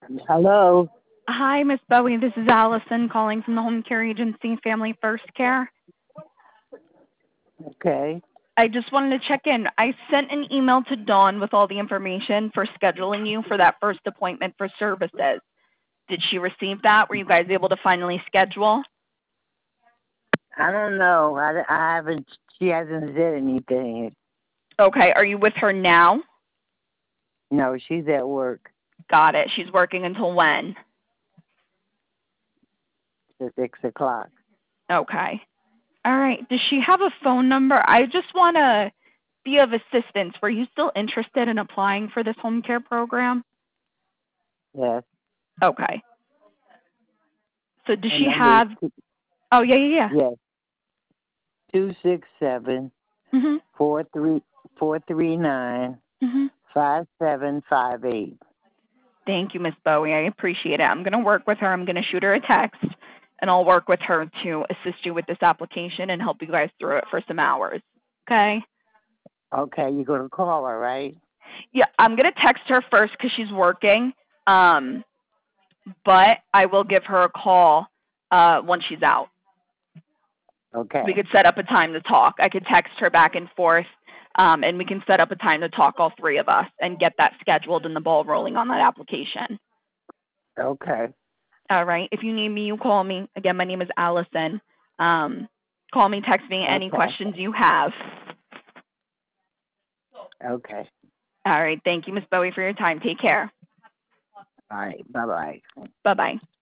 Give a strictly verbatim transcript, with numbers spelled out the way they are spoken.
Hello. Hi, Miss Bowie. This is Allison calling from the Home Care Agency, Family First Care. Okay. I just wanted to check in. I sent an email to Dawn with all the information for scheduling you for that first appointment for services. Did she receive that? Were you guys able to finally schedule? I don't know. I, I haven't. She hasn't said anything. Okay. Are you with her now? No, she's at work Got it. She's working until when? till six o'clock. Okay. All right. Does she have a phone number? I just want to be of assistance. Were you still interested in applying for this home care program? Yes. Okay. So does Her she number is have? two, Oh yeah, yeah, yes two six seven yeah. Mhm. four three four three nine Mhm. five seven five eight. Thank you, Miss Bowie. I appreciate it. I'm going to work with her. I'm going to shoot her a text, and I'll work with her to assist you with this application and help you guys through it for some hours. Okay? Okay, you're gonna call her, right? Yeah, I'm going to text her first because she's working. Um, but I will give her a call uh, once she's out. Okay. We could set up a time to talk. I could text her back and forth, um, and we can set up a time to talk, all three of us, and get that scheduled and the ball rolling on that application. Okay. All right. If you need me, you call me. Again, my name is Allison. Um, call me, text me any Okay. questions you have. Okay. All right. Thank you, Miss Bowie, for your time. Take care. All right. Bye bye. Bye bye.